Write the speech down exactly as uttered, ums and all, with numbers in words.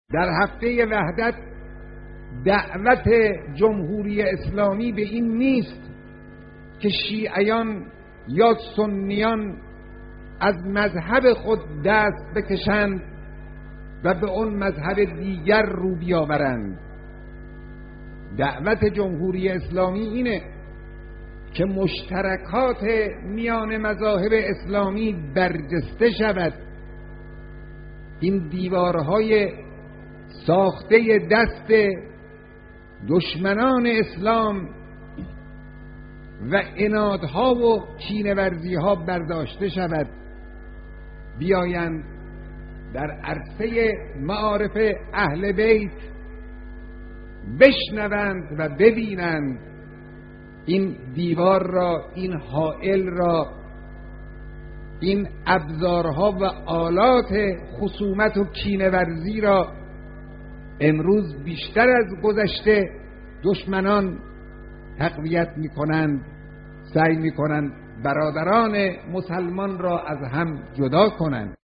در هفته وحدت دعوت جمهوری اسلامی به این نیست که شیعیان یا سنیان از مذهب خود دست بکشند و به اون مذهب دیگر رو بیاورند. دعوت جمهوری اسلامی اینه که مشترکات میان مذاهب اسلامی برجسته شود، این دیوارهای ساخته دست دشمنان اسلام و عنادها و کینه‌ورزی‌ها برداشته شود، بیایند در عرصه معارف اهل بیت بشنوند و ببینند این دیوار را، این حائل را، این ابزارها و آلات خصومت و کینه‌ورزی را امروز بیشتر از گذشته دشمنان تقویت می‌کنند، سعی می‌کنند برادران مسلمان را از هم جدا کنند.